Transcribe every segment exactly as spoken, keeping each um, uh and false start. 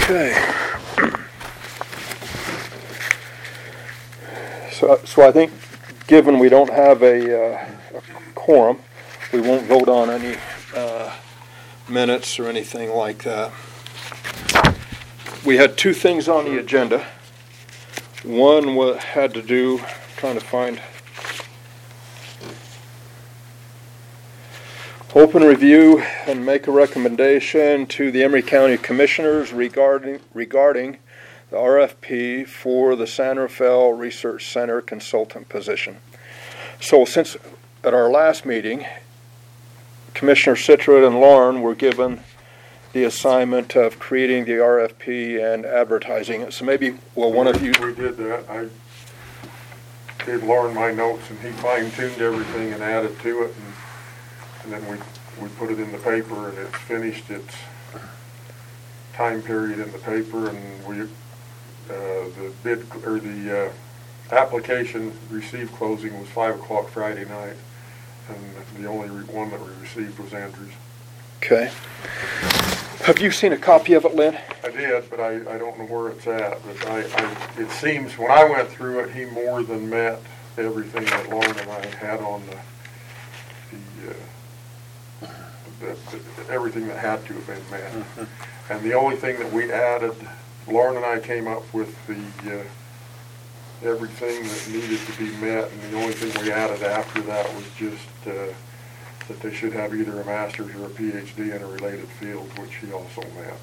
Okay. So, so I think, given we don't have a, uh, a quorum, we won't vote on any uh, minutes or anything like that. We had two things on the agenda. One wa- had to do, trying to find, open review and make a recommendation to the Emery County Commissioners regarding regarding the R F P for the San Rafael Research Center consultant position. So since at our last meeting, Commissioner Citro and Lauren were given the assignment of creating the R F P and advertising it. So maybe, well, one of you... We did that. I gave Lauren my notes, and he fine-tuned everything and added to it, and, and then we, we put it in the paper, and it's finished its time period in the paper, and we, uh, the bid, or the uh, application received closing was five o'clock Friday night, and the only re- one that we received was Andrews. Okay. Have you seen a copy of it, Lynn? I did, but I, I don't know where it's at. But I, I, it seems when I went through it, he more than met everything that Lauren and I had on the, the, uh, the, the everything that had to have been met. Mm-hmm. And the only thing that we added, Lauren and I came up with the uh, everything that needed to be met, and the only thing we added after that was just uh, that they should have either a master's or a P H D in a related field, which he also met.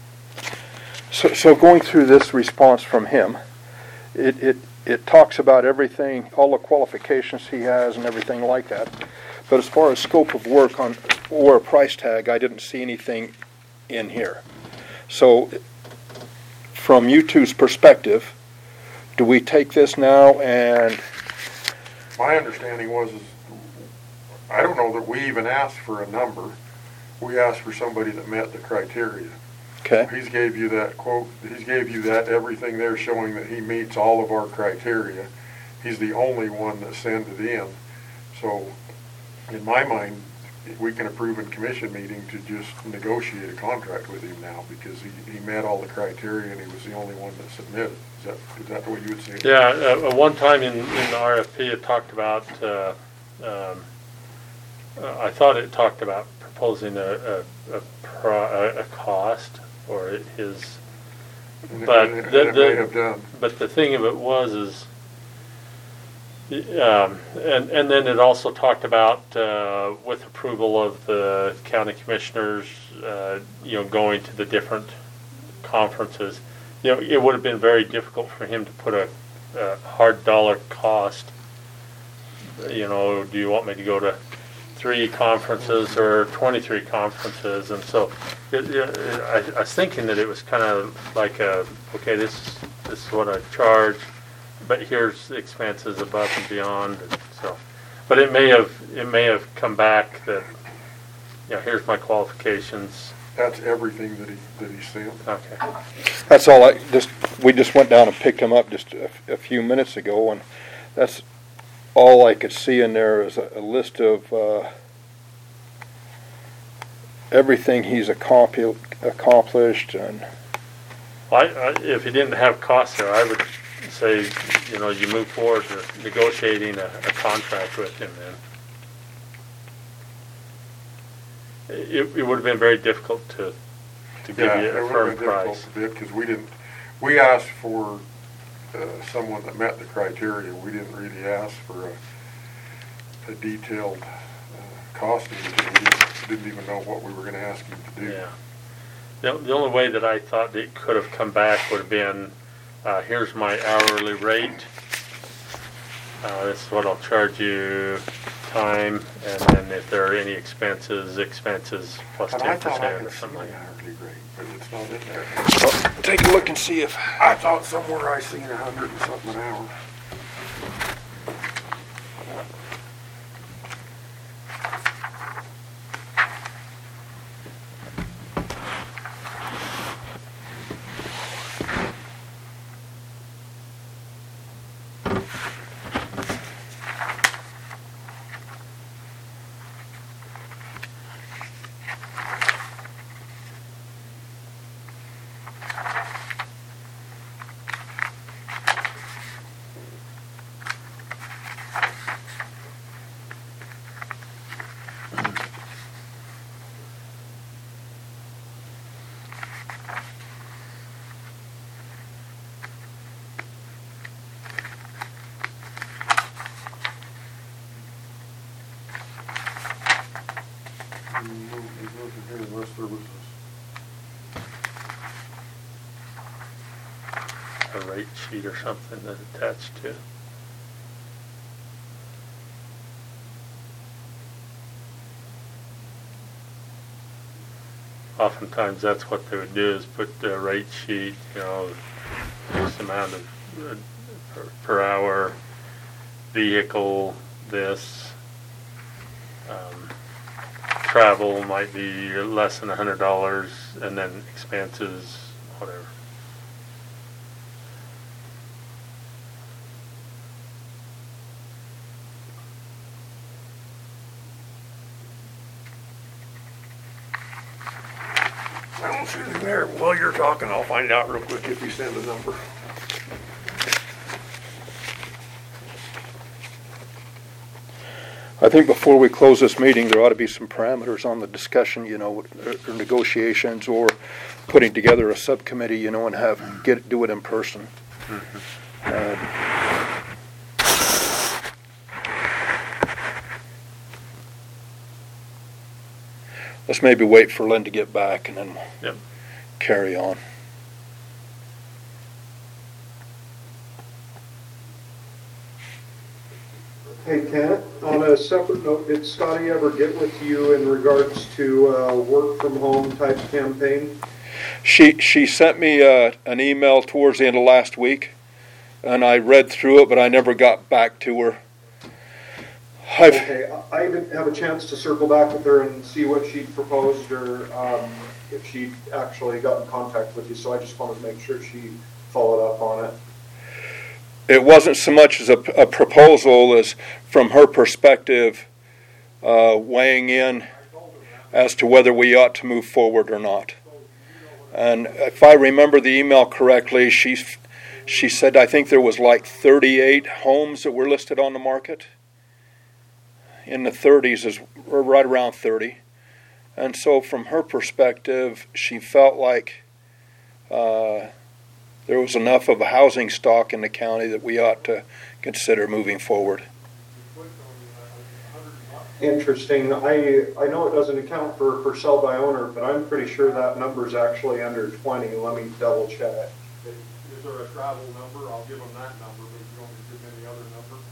So, so going through this response from him, it, it, it talks about everything, all the qualifications he has and everything like that. But as far as scope of work on or a price tag, I didn't see anything in here. So from you two's perspective, do we take this now and... My understanding was, is, I don't know that we even asked for a number. We asked for somebody that met the criteria. Okay. He's gave you that quote, he's gave you that, everything there showing that he meets all of our criteria. He's the only one that sent it in. So, in my mind, we can approve in commission meeting to just negotiate a contract with him now, because he, he met all the criteria and he was the only one that submitted. Is that, is that the way you would see it? Yeah, uh, one time in, in the R F P it talked about, uh, um, uh, I thought it talked about proposing a, a, a, pro, a, a cost or his, And but it, and the, it the, may have done. But the thing of it was is, Um, and, and then it also talked about, uh, with approval of the county commissioners, uh, you know, going to the different conferences. You know, it would have been very difficult for him to put a, a hard dollar cost. You know, do you want me to go to three conferences or twenty-three conferences? And so it, it, I, I was thinking that it was kind of like a, okay, this, this is what I charge, but here's the expenses above and beyond. And so, but it may have it may have come back that, you know, here's my qualifications. That's everything that he that he sent. Okay. That's all I just, we just went down and picked him up just a, a few minutes ago, and that's all I could see in there is a, a list of uh, everything he's accompli- accomplished. And Well, I, I, if he didn't have costs there, I would say, you know, you move forward to negotiating a, a contract with him then. It, it would have been very difficult to to give Yeah, you it a would firm have been difficult price. to bid because we didn't. We asked for uh, someone that met the criteria. We didn't really ask for a, a detailed uh, costing because we didn't, didn't even know what we were going to ask him to do. Yeah. The, the only way that I thought it could have come back would have been, uh, here's my hourly rate. Uh, this is what I'll charge you time, and then if there are any expenses, expenses plus And I ten thought I percent or could see something my like that. hourly rate, but it's not in there. well, take a look and see if... I thought somewhere I seen a hundred and something an hour. a rate sheet or something that attached to. Oftentimes that's what they would do, is put the rate sheet, you know, this amount of uh, per, per hour, vehicle, this, um, travel might be less than a hundred dollars, and then expenses, whatever. I don't see anything there. While you're talking, I'll find out real quick if you send a number. I think before we close this meeting, there ought to be some parameters on the discussion, you know, or negotiations, or putting together a subcommittee, you know, and have, get, do it in person. Mm-hmm. Uh, let's maybe wait for Lynn to get back, and then we'll Yep. carry on. Hey, Kent, on a separate note, did Scotty ever get with you in regards to uh, work from home type campaign? She she sent me uh, an email towards the end of last week, and I read through it, but I never got back to her. I've, Okay, I I didn't have a chance to circle back with her and see what she proposed, or um, if she actually got in contact with you, so I just wanted to make sure she followed up on it. It wasn't so much as a, a proposal as from her perspective, uh, weighing in as to whether we ought to move forward or not. And if I remember the email correctly, she, she said, I think there was like thirty-eight homes that were listed on the market. In the thirties, is or right around thirty. And so from her perspective, she felt like uh, there was enough of a housing stock in the county that we ought to consider moving forward. Interesting. I I know it doesn't account for, for sell by owner, but I'm pretty sure that number's actually under twenty. Let me double check. Is there a travel number? I'll give them that number, but you don't give any other number.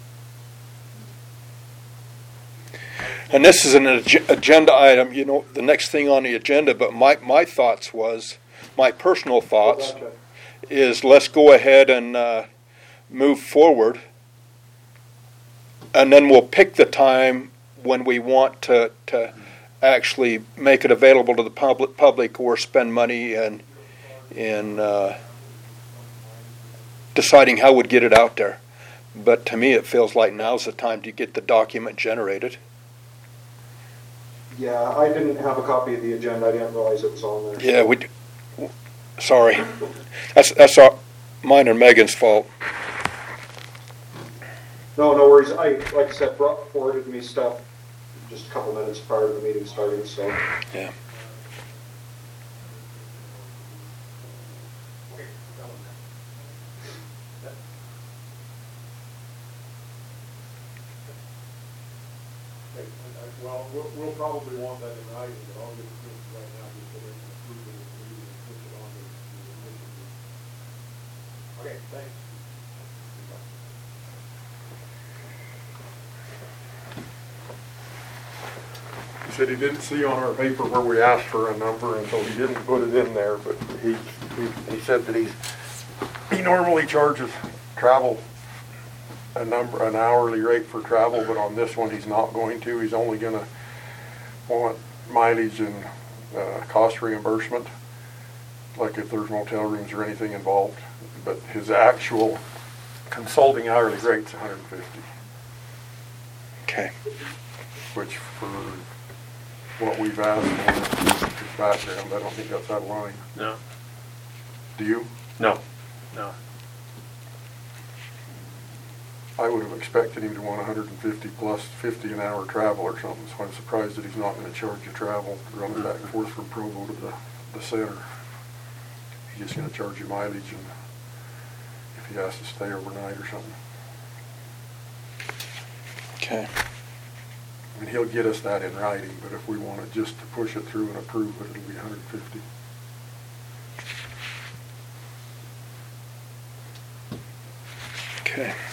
And this is an ag- agenda item, you know, the next thing on the agenda, but my, my thoughts was, my personal thoughts, Gotcha. is let's go ahead and uh, move forward, and then we'll pick the time when we want to, to actually make it available to the public, public or spend money in, in uh, deciding how we'd get it out there. But to me, it feels like now's the time to get the document generated. Yeah, I didn't have a copy of the agenda. I didn't realize it was on there. Yeah, we. d- Sorry, that's that's our, mine and Megan's fault. No, no worries. I, like I said, Brock forwarded me stuff just a couple minutes prior to the meeting starting, so. Yeah. Well, we'll, we'll probably want that in writing, but I'll get it to you right now, just so they can approve it and read it and push it on to the commission. Okay, thanks. He said he didn't see on our paper where we asked for a number, and so he didn't put it in there, but he, he, he said that he's, he normally charges travel a number, an hourly rate for travel, but on this one, he's not going to. He's only gonna want mileage and, uh, cost reimbursement, like if there's motel rooms or anything involved. But his actual consulting hourly rate's one hundred fifty, Okay. which for what we've asked for his background, I don't think that's out of line. No. Do you? No. No. I would have expected him to want one hundred fifty plus fifty an hour travel or something, so I'm surprised that he's not gonna charge you travel, running back and forth from Provo to the, the center. He's just gonna charge you mileage and if he has to stay overnight or something. Okay. I mean, he'll get us that in writing, but if we want it just to push it through and approve it, it'll be one hundred fifty. Okay.